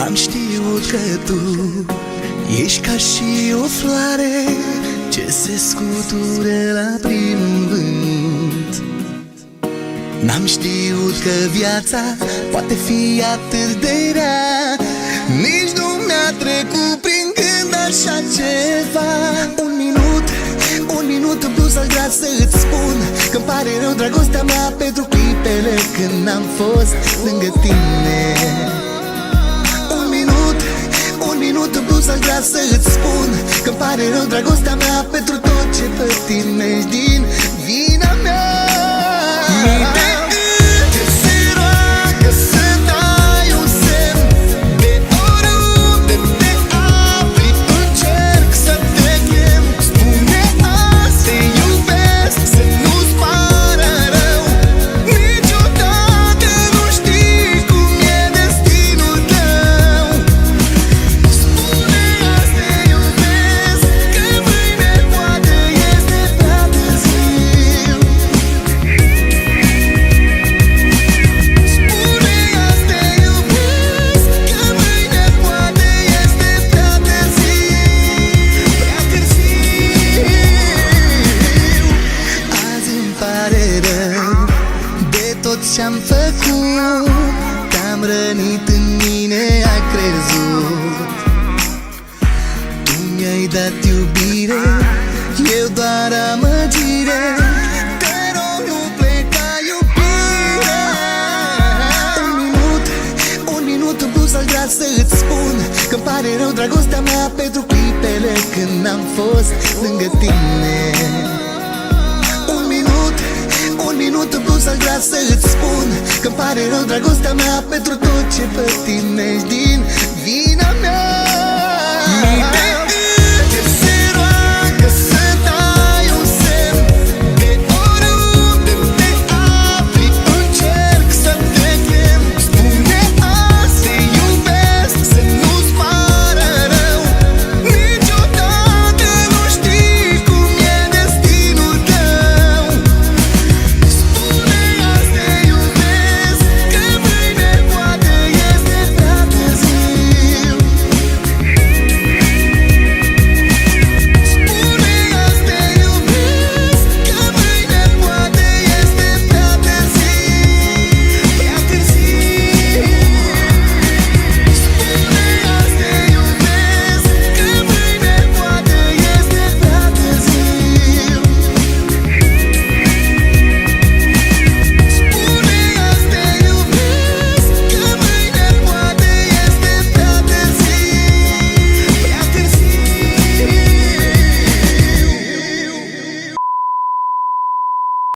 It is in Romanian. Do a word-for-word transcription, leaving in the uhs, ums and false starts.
Am știut că tu ești ca și o floare ce se scuture la primul vânt. N-am știut că viața poate fi atât de rea, nici nu mi-a trecut prin gând așa ceva. Un minut, un minut în plus aș vrea să-ți spun că-mi pare rău dragostea mea pentru clipele când n-am fost lângă tine. Un minut, un minut în plus aș vrea să-ți spun că-mi pare rău dragostea mea pentru tot ce pătimești din vina mea. Ce-am făcut, te-am rănit, în mine ai crezut. Tu mi-ai dat iubire, eu doar amăgire. Te rog, nu pleca, iubire. Un minut, un minut în plus aș vrea să-ți spun că-mi pare rău dragostea mea pentru clipele când n-am fost lângă tine. Un minut în plus aș vrea să-ți spun că-mi pare rău dragostea mea pentru tot ce pătimești din vina